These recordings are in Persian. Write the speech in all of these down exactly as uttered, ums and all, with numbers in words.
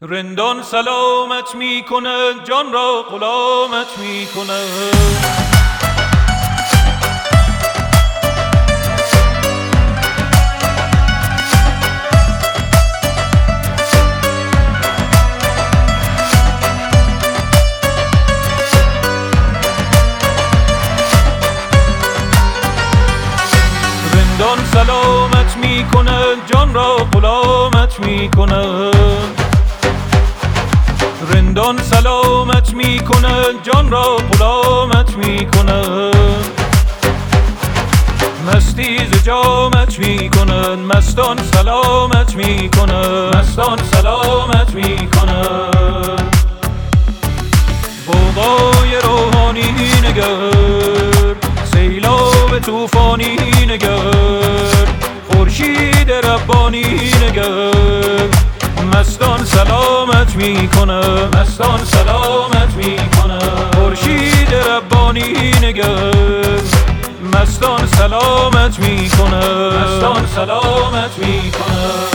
رندان سلامت می کند، جان را غلامت می کند. رندان سلامت می کند، جان را غلامت می کند. رندان سلامت می کند، جان را غلامت می کند. مستی ز جامت می کند، مستان سلامت می کند. مستان سلامت می کند. بابای روحانی نگر، سیلاب توفانی نگر، خورشید ربانی نگر. مستان سلامت می کند، مستان سلامت می کند. خورشید ربانی نگر، مستان سلامت می کند. مستان سلامت می کند.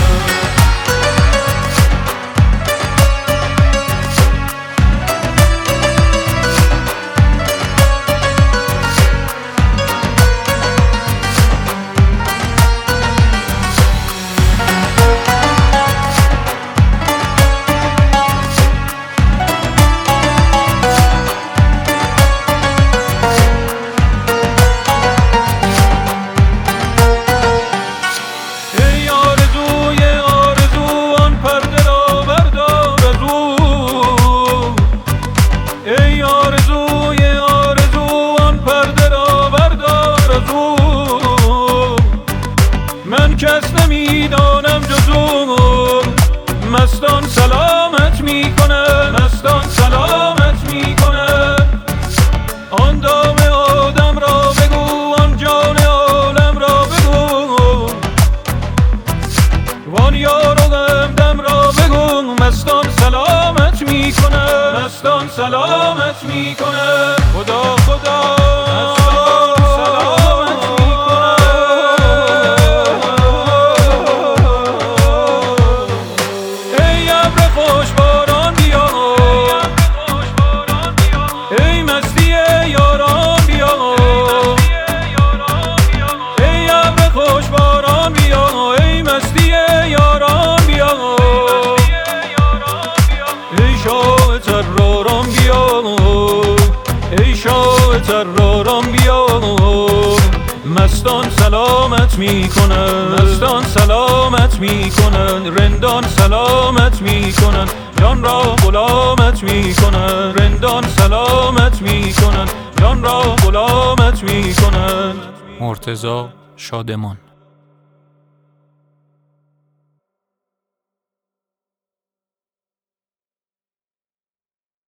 کس نمیدانم جز او، مستان سلامت می کند. مستان سلامت می کند. آن دام آدم را بگو، آن جان عالم را بگو، وان یار و همدم را بگو. مستان سلامت می کند، مستان سلامت می کند. خدا خدا ترارم بیا، ای شاه ترارم بیا. مستان سلامت می کنند، مستان سلامت می کنند. رندان سلامت می کنند، جان را غلامت می کنند. رندان سلامت می کنند، جان را غلامت می کنند. مرتضی شادمان.